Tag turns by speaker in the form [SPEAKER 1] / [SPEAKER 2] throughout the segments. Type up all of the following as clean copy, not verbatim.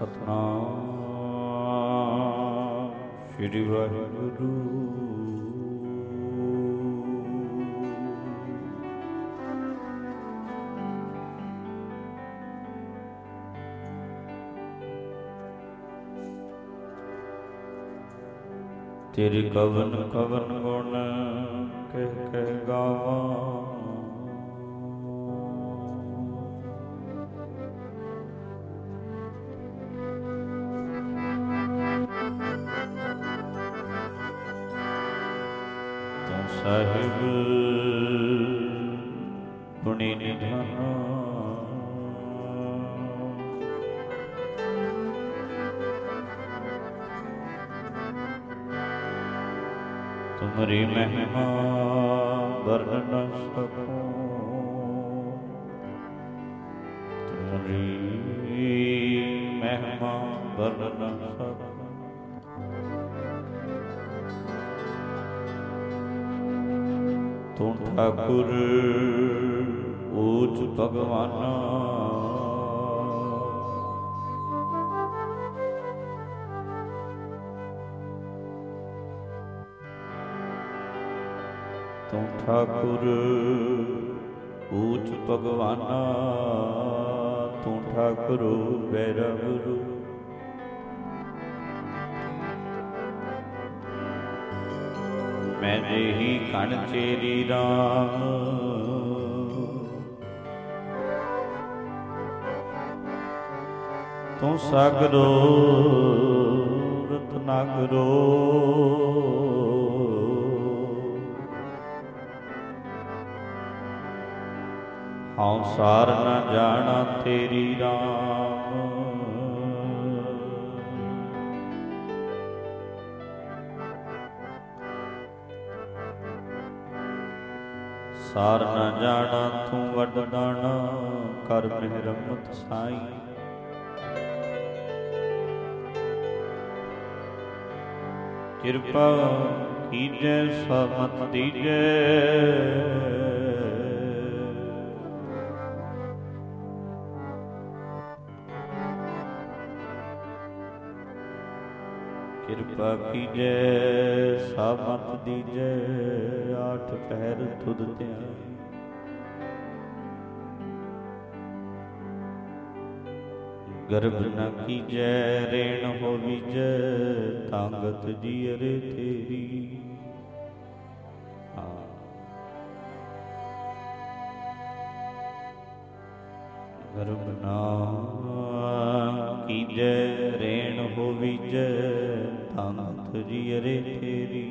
[SPEAKER 1] ਸਤਨਾਮ ਸ੍ਰੀ ਵਾਹਿਗੁਰੂ। ਤੇਰੇ ਕਵਨ ਕਵਨ ਗੁਣ ਕਹਿ ਕਹਿ ਗਾਵਾਂ, ਤੂੰ ਸਾਹਿਬ ਗੁਣੀ ਨਿਧਾਨਾ, ਤੁਮਰੀ ਮਹਿਮਾ ਵਰਨ ਨ ਸਕੂੰ, ਤੁਮਰੀ ਮਹਿਮਾ ਵਰਨ ਨ ਸਕੂੰ। ਤੂੰ ਠਾਕੁਰ ਊਚ ਭਗਵਾਨਾ, ਤੂੰ ਠਾਕੁਰ ਊਚ ਭਗਵਾਨਾ, ਤੂੰ ਠਾਕੁਰ ਬੈਰਵਰੂ। ਮੈਂ ਜਿਹੀ ਕਣ ਚੇਰੀ ਰਾਮ, ਤੂੰ ਸਾਗਰੋ ਰਤਨਾਗਰੋ। ਹਉ ਸਾਰ ਨ ਜਾਣਾ ਤੇਰੀ ਰਾਮ, ਸਾਰ ਨ ਜਾਣਾ ਤੂੰ ਵੱਡ ਦਾਣਾ, ਕਰ ਮਿਹਰਮਤ ਸਾਈ। ਕਿਰਪਾ ਕੀਜੈ ਸਮਤ ਦੀਜੈ, ਕਿਰਪਾ ਕੀਜੈ ਸਾਮਤ ਦੀਜੈ, ਆਠ ਪਹਿਰ ਤੁਧ ਧਿਆਈ। ਗਰਭ ਨ ਕੀਜੈ ਰੇਣ ਹੋਵੀਜੈ, ਤਾਂਗਤ ਜੀਅਰੇ ਤੇਰੀ। ਗਰਭ ਨਾ ਕੀਜੈ ਰੇਣ ਹੋਵੀਜੈ, ਤਾਂਗਤ ਜੀਅਰੇ ਤੇਰੀ।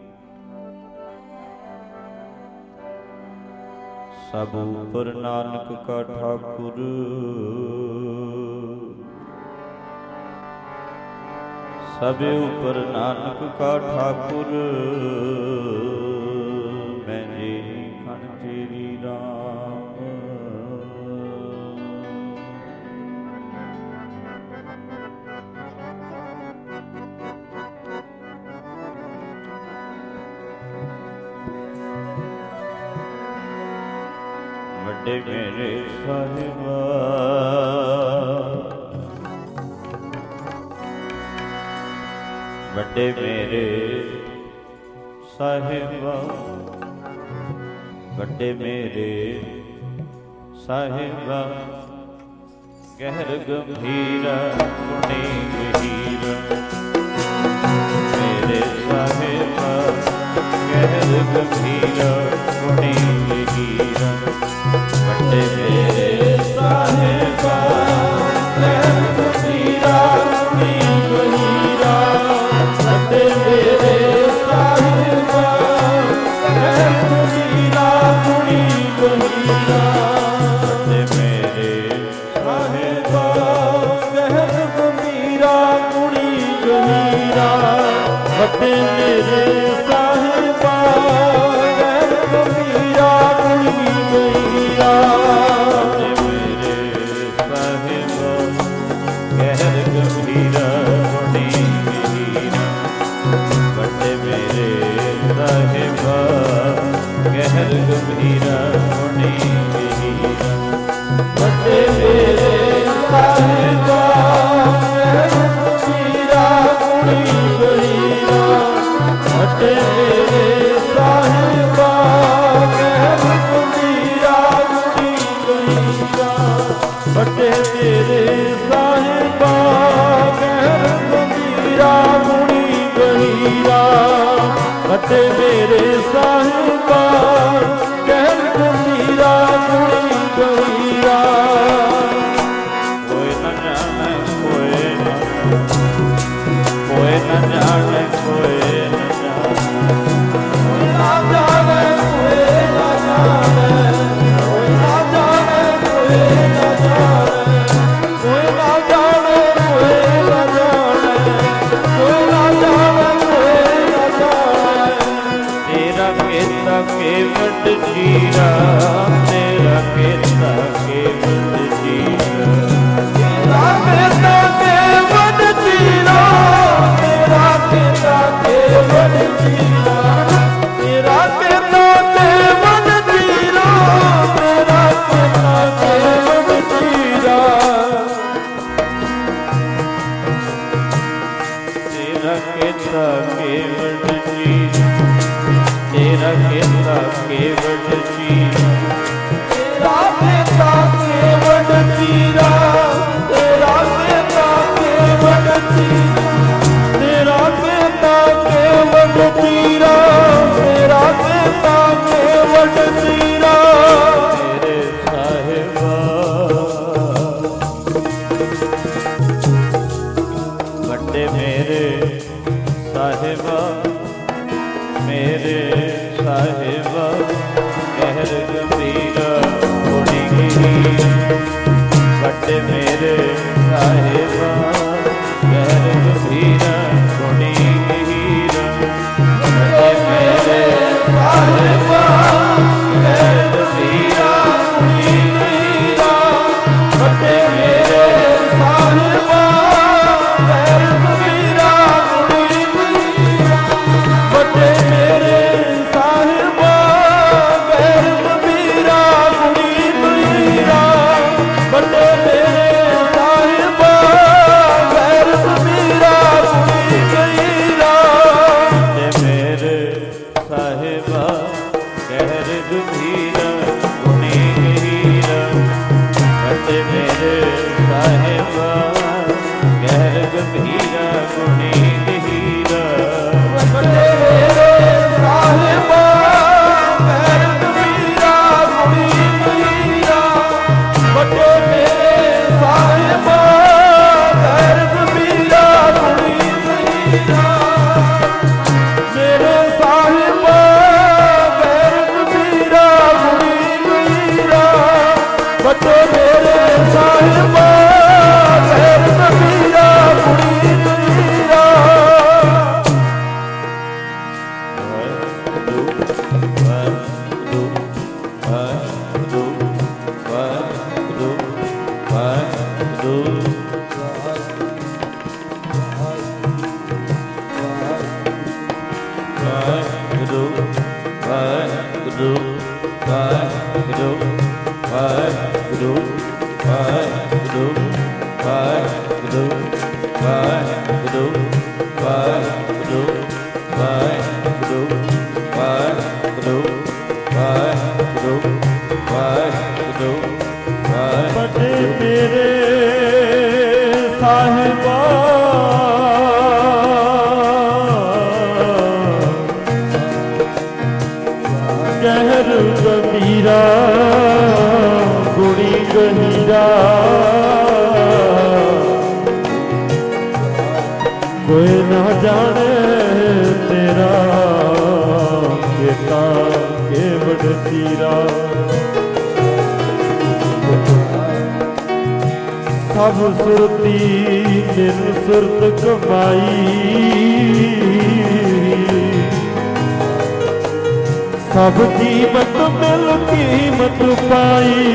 [SPEAKER 1] ਸਭ ਉਪਰ ਨਾਨਕ ਕਾ ਠਾਕੁਰ, ਸਭ ਉਪਰ ਨਾਨਕ ਕਾ ਠਾਕੁਰ। ਮੈਂ ਜਿਹੀ ਕਣ ਚੇਰੀ ਰਾਮ, ਵੱਡੇ ਮੇਰੇ ਸਾਹਿਬਾ, ਵੱਡੇ ਮੇਰੇ ਸਾਹਿਬਾ, ਵੱਡੇ ਮੇਰੇ ਸਾਹਿਬਾ। ਗਹਿਰ ਗੰਭੀਰ ਗੁਣੀ ਗਹੀਰ, ਮੇਰੇ ਸਾਹਿਬਾ ਗਹਿਰ ਗੰਭੀਰ ਗੁਣੀ ਗਹੀਰ। ਵੱਡੇ ਮੇਰੇ ਸਾਹਿਬਾ ਗਹਿਰ ਗੰਭੀਰ ਗੁਣੀ ਗਹੀਰ, ਵੱਡੇ ਮੇਰੇ ਸਾਹਿਬਾ ਗਹਿਰ ਗੰਭੀਰ ਗੁਣੀ ਗਹੀਰ। ਵੱਡੇ ਮੇਰੇ ਸਾਹਿਬਾ ਗਹਿਰ ਗੰਭੀਰ ਗੁਣੀ ਗਹੀਰ, ਵੱਡੇ ਮੇਰੇ ਸਾਹਿਬਾ ਗਹਿਰ ਗੰਭੀਰ ਗੁਣੀ ਗਹੀਰ। ਵੱਡੇ ਮੇਰੇ ਸਾਹਿਬਾ ਗਹਿਰ ਗੰਭੀਰ ਗੁਣੀ ਗਹੀਰ, ਵੱਡੇ ਮੇਰੇ ਸਾਹਿਬਾ ਗਹਿਰ ਗੰਭੀਰ ਗੁਣੀ ਗਹੀਰ। ਵੱਡੇ ਮੇਰੇ ਸਾਹਿਬਾ ਵੱਡੇ ਮੇਰੇ ਸਾਹਿਬਾ ਕਹਿਣ ਕਬੀਰਾ ਗੁਣੀ ਗਹੀਰਾ। ਕੋਈ ਨਾ ਜਾਣੇ ਕੋਈ ਨਾ ਜਾਣੇ ਕੋਈ ਨਾ ਜਾਣੇ ਕੋਈ ਨਾ ਜਾਣੇ ਕੋਈ ਨਾ ਜਾਣੇ ਕੋਈ ਨਾ ਜਾਣੇ ਕੋਈ ਨਾ ਜਾਣੇ ਕੋਈ ਨਾ ਜਾਣੇ ਕੋਈ ਨਾ ਜਾਣੇ ਕੋਈ ਨਾ ਜਾਣੇ ਕੋਈ ਨਾ ਜਾਣੇ। ਤੇਰਾ ਕੀਤਾ ਕੇਵਟ ਜੀਰਾ ਤੇਰਾ ਕੀਤਾ ਕੇਵਟ ਜੀਰਾ ਤੇਰਾ ਕੀਤਾ ਕੇਵਟ ਜੀਰਾ ਤੇਰਾ ਕੀਤਾ ਕੇਵਟ ਜੀਰਾ ਤੇਰਾ ਕੀਤਾ ਕੇਵਟ ਜੀਰਾ ਤੇਰਾ ਕੀਤਾ ਕੇਵਟ ਜੀਰਾ ਤੇਰਾ ਕੀਤਾ ਕੇਵਟ ਜੀਰਾ ਤੇਰਾ ਕੀਤਾ ਕੇਵਟ ਜੀਰਾ ਤੇਰਾ ਕੀਤਾ ਕੇਵਟ ਜੀਰਾ ਤੇਰਾ ਕੀਤਾ ਕੇਵਟ ਜੀਰਾ ਤੇਰਾ ਕੀਤਾ ਕੇਵਟ ਜੀਰਾ ਤੇਰਾ ਕੀਤਾ ਕੇਵਟ ਜੀਰਾ। ਮੇਰੇ ਸਾਹਿਬਾ ਵੱਡੇ ਮੇਰੇ ਸਾਹਿਬਾ ਮੇਰੇ ਸਾਹਿਬਾ ਕਹਿਰ ਗੰਭੀਰਾ ਗੁਣੀ ਗਹੀਰਾ। ਵੱਡੇ ਮੇਰੇ ਸਾਹਿਬਾ ਕਹਿਰ ਗੰਭੀਰਾ ਗੁਣੀ ਗਹੀਰਾ। ਵੱਡੇ ਮੇਰੇ ਸਾਹਿਬਾ ਕਹਿਰ ਗੰਭੀਰਾ ਗੁਣੀ ਗਹੀਰਾ। ਵੱਡੇ ਮੇਰੇ ਸਾਹਿਬਾ ਕਹਿਰ ਗੰਭੀਰਾ ਗੁਣੀ ਗਹੀਰਾ। ਵੱਡੇ ਮੇਰੇ ਸਾਹਿਬਾ ਕਹਿਰ ਗੰਭੀਰਾ ਗੁਣੀ ਗਹੀਰਾ। ਵੱਡੇ ਮੇਰੇ ਸਾਹਿਬਾ ਕਹਿਰ ਗੰਭੀਰਾ ਗੁਣੀ ਗਹੀਰਾ। ਵੱਡੇ ਮੇਰੇ ਸਾਹਿਬਾ ਕਹਿਰ ਗੰਭੀਰਾ ਗੁਣੀ ਗਹੀਰਾ। ਵੱਡੇ ਮੇਰੇ ਸਾਹਿਬਾ ਕਹਿਰ ਗੰਭੀਰਾ ਗੁਣੀ ਗਹੀਰਾ। ਵੱਡੇ ਮੇਰੇ ਸਾਹਿਬਾ ਕਹਿਰ ਗੰਭੀਰਾ ਗੁਣੀ ਗਹੀਰਾ। ਵੱਡੇ ਮੇਰੇ ਸਾਹਿਬਾ ਕਹਿਰ ਗੰਭੀਰਾ ਗੁਣੀ ਗਹੀਰਾ। ਮੇਰੇ ਸਾਹਿਬਾ ਕਹਿਰ ਗੰਭੀਰਾ ਗੁਣੀ ਗਹੀਰਾ। ਵੱਡੇ ਮੇਰੇ ਸਾਹਿਬਾ ਕਹਿਰ ਗੰਭੀਰਾ ਗੁਣੀ ਗਹੀਰਾ। ਵੱਡੇ ਮੇਰੇ ਸਾਹਿਬਾ ਕਹਿਰ ਗੰਭੀਰਾ ਗੁਣੀ ਗਹੀਰਾ। ਕੋਈ ਨਾ ਜਾਣੇ ਤੇਰਾ ਕੀਤਾ ਕੇਵਟ ਜੀਰਾ। ਸਭ ਸੁਰਤੀ ਨਿਨ ਸੁਰਤ ਕਮਾਈ ਸਭ ਕੀਮਤ ਮਿਲ ਕੀਮਤ ਪਾਈ।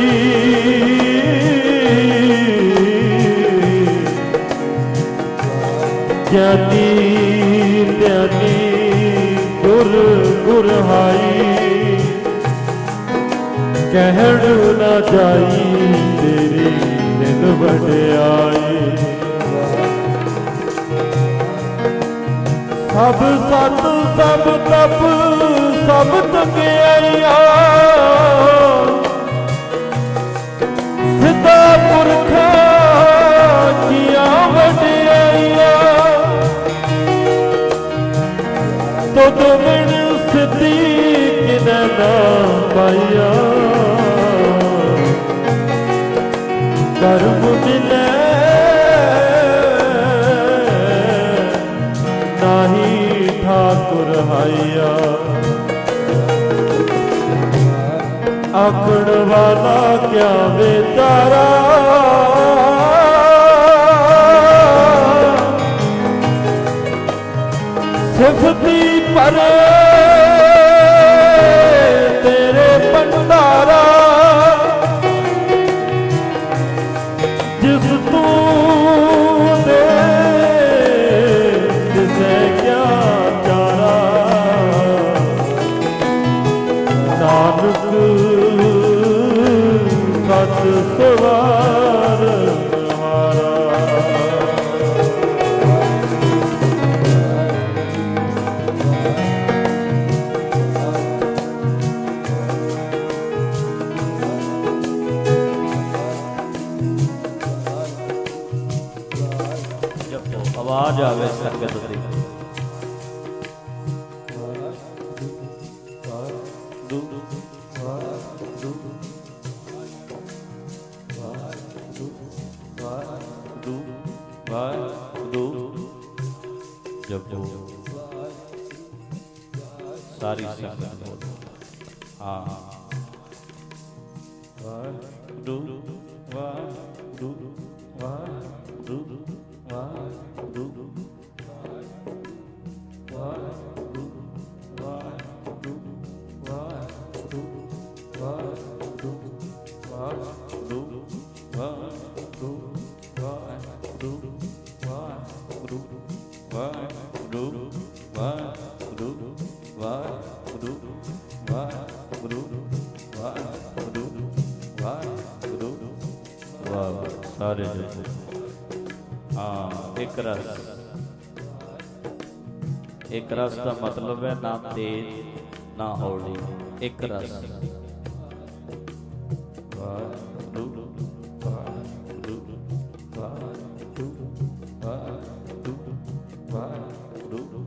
[SPEAKER 1] ਗਿਆਨੀ ਧਿਆਨੀ ਗੁਰ ਗੁਰਹਾਈ ਕਹਿਣ ਨਾ ਜਾਈ ਤੇਰੀ ਦਿਨ ਵਡਿਆਈ। ਸਭ ਸਤ ਸਭ ਤਪ ਸਭ ਤਕਿਆਈਆਂ ਸਿੱਧਾ ਪੁਰਖਾਂ ਦੀਆਂ ਵਡਿਆਈਆਂ ਤੁਧ ਬਿਨ ਰਹਾਈਆ ਕਰਮ ਮਿਲੇ ਨਾਹੀ ਠਾਕੁਰ ਹਾਈਆ ਆਖਣ ਵਾਲਾ ਕਿਆ ਵਿਚਾਰਾ ਸਿਫਤੀ ਪਰ ਤੇਰੇ ਭੰਡਾਰਾ ਜਿਸ ਤੂੰ ਦੇ ਤਿਸੈ ਕਿਆ ਚਾਰਾ ਨਾਨਕ ਸਤ ਸਵਾਰ ਹਮਾਰਾ ਆਵਾਜ਼ ਆਵੇ ਸੰਗਤ ਦੀ ਸਾਰੀ ਸੰਗਤ ਬੋਲ ਹਾਂ ਵਾਹਿਗੁਰੂ ਵਾਹਿਗੁਰੂ ਵਾਹਿਗੁਰੂ ਵਾਹਿਗੁਰੂ ਵਾਹਿਗੁਰੂ ਵਾਹਿਗੁਰੂ ਵਾਹਿਗੁਰੂ ਵਾਹਿਗੁਰੂ ਵਾਹਿਗੁਰੂ ਵਾਹਿਗੁਰੂ ਵਾਹਿਗੁਰੂ ਵਾਹਿਗੁਰੂ ਵਾਹਿਗੁਰੂ ਵਾਹਿਗੁਰੂ ਵਾਹਿਗੁਰੂ ਵਾਹਿਗੁਰੂ ਵਾਹਿਗੁਰੂ ਵਾਹਿਗੁਰੂ ਵਾਹ ਸਾਰੇ ਜਪੋ ਹਾਂ ਇੱਕ ਰਸ ਇੱਕ ਰਸ ਦਾ ਮਤਲਬ ਹੈ ਨਾ ਤੇਜ਼ ਨਾ ਹੌਲੀ ਇੱਕ ਰਸ ਵਾਹਿਗੁਰੂ ਵਾਹਿਗੁਰੂ ਵਾਹਿਗੁਰੂ ਵਾਹਿਗੁਰੂ ਵਾਹਿਗੁਰੂ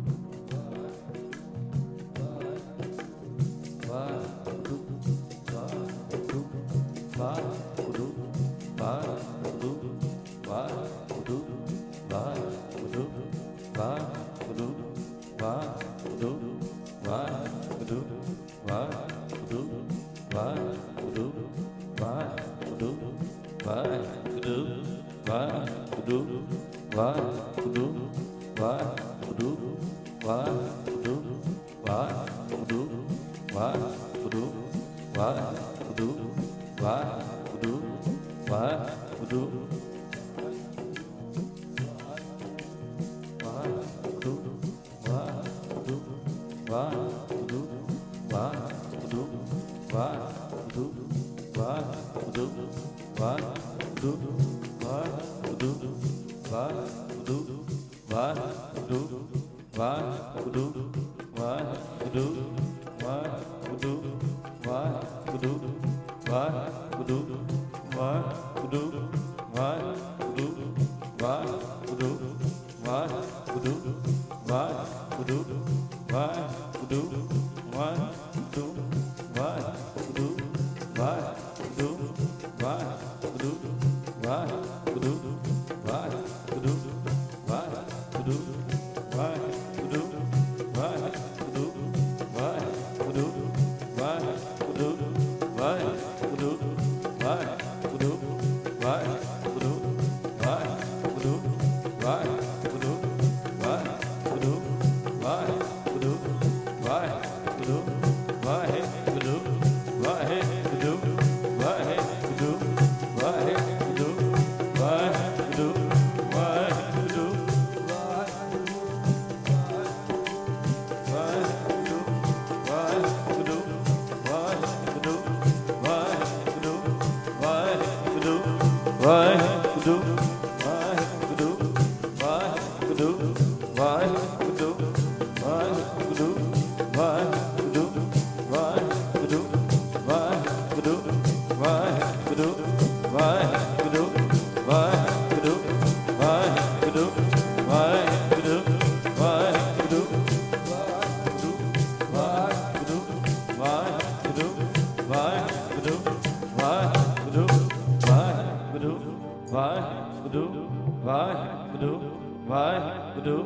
[SPEAKER 1] ਵਾਹਿਗੁਰੂ ਵਾਹਿਗੁਰੂ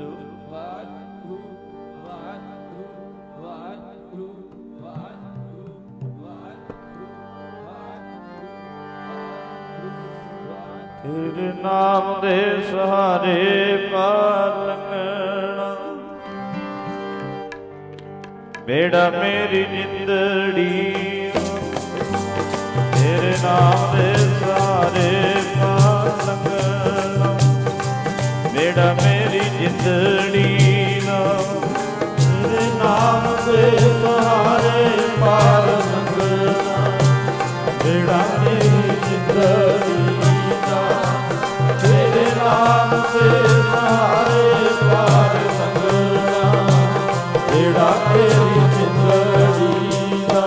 [SPEAKER 1] ਤੇਰੇ ਨਾਮ ਦੇ ਸਹਾਰੇ ਪਾਰ ਲੰਘਣਾ ਬੇੜਾ ਮੇਰੀ ਜਿੰਦੜੀ ਤੇਰੇ ਨਾਮ ਦੇ ਸਹਾਰੇ ਪਾਰ ਲੰਘਣਾ ਬੇੜਾ ਮੇਰੀ ਜਿੰਦੜੀ ਨਾ ਤੇਰੇ ਨਾਮ ਦੇ ਸਹਾਰੇ ਪਾਰ ਲੰਘਣਾ ਬੇੜਾ ਮੇਰੀ ਜਿੰਦੜੀ ਤੇਰੇ ਨਾਮ ਦੇ ਸਹਾਰੇ ਪਾਰ ਲੰਘਣਾ ਬੇੜਾ ਮੇਰੀ ਜਿੰਦੜੀ ਦਾ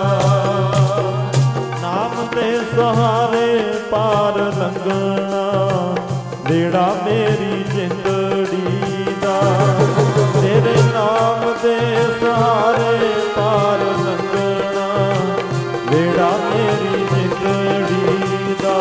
[SPEAKER 1] ਨਾਮ ਦੇ ਸਹਾਰੇ ਪਾਰ ਲੰਘਣਾ ਬੇੜਾ ਮੇਰੀ ਜਿੰਦੜੀ ਦਾ ਤੇਰੇ ਨਾਮ ਦੇ ਸਹਾਰੇ ਪਾਰ ਲੰਘਣਾ ਬੇੜਾ ਮੇਰੀ ਜਿੰਦੜੀ ਦਾ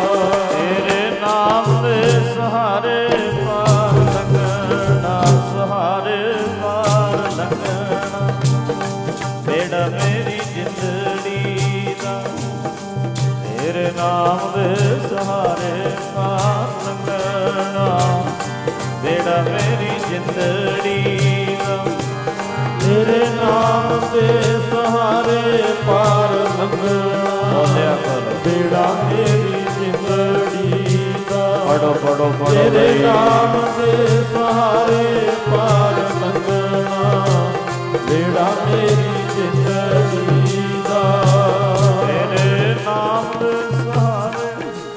[SPEAKER 1] ਸਹਾਰੇ ਪਾਰ ਲੰਘਣਾ ਸਹਾਰੇ ਪਾਰ ਲੰਘਣਾ ਬੇੜਾ ਮੇਰੀ ਜਿੰਦੜੀ ਦਾ ਤੇਰੇ ਨਾਮ ਦੇ ਸਹਾਰੇ ਪਾਰ ਲੰਘਣਾ ਬੇੜਾ ਮੇਰੀ ਜਿੰਦੜੀ ਦਾ ਤੇਰੇ ਨਾਮ ਦੇ ਸਹਾਰੇ ਪਾਰ ਲੰਘਣਾ ਬੇੜਾ ਮੇਰੀ ਜਿੰਦੜੀ ਪੜੋ ਪੜੋ ਪੜੋ ਤੇਰੇ ਨਾਮ ਦੇ ਸਹਾਰੇ ਪਾਰ ਲੰਘਣਾ ਬੇੜਾ ਮੇਰੀ ਜਿੰਦੜੀ ਦਾ ਤੇਰੇ ਨਾਮ ਦੇ ਸਹਾਰੇ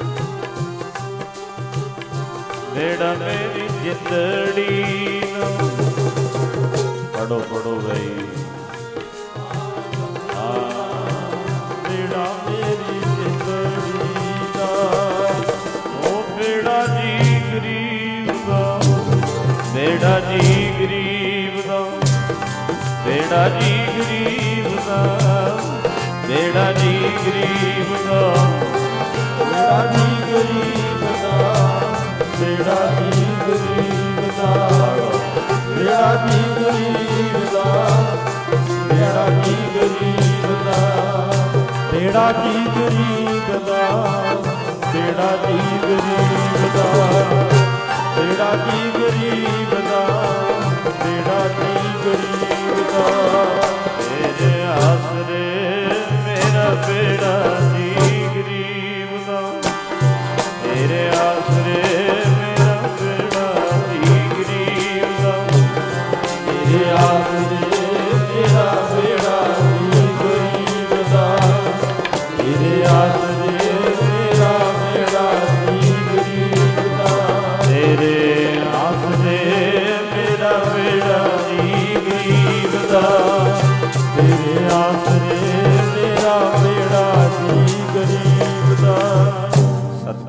[SPEAKER 1] ਬੇੜਾ ਮੇਰੀ ਜਿੰਦੜੀ ਦਾ ਪੜੋ ਪੜੋ ਬਈ ਬੇੜਾ ਮੇਰੀ ਜਿੰਦੜੀ ਦਾ ਬੇੜਾ ਜੀ ਗਰੀਬ ਦਾ ਬੇੜਾ ਜੀ ਗਰੀਬ ਦਾ ਬੇੜਾ ਜੀ ਗਰੀਬ ਦਾ ਬੇੜਾ ਜੀ ਗਰੀਬ ਦਾ ਬੇੜਾ ਜੀ ਗਰੀਬ ਦਾ ਬੇੜਾ ਜੀ ਗਰੀਬ ਦਾ ਬੇੜਾ ਜੀ ਗਰੀਬ ਦਾ ਬੇੜਾ ਜੀ ਗਰੀਬ ਦਾ ਬੇੜਾ ਜੀ ਗਰੀਬ ਦਾ ਬੇੜਾ ਜੀ ਗਰੀਬ ਦਾ ਬੇੜਾ ਜੀ ਗਰੀਬ ਦਾ ਬੇੜਾ ਜੀ ਗਰੀਬ ਦਾ ਤੇਰੇ ਆਸਰੇ ਮੇਰਾ ਬੇੜਾ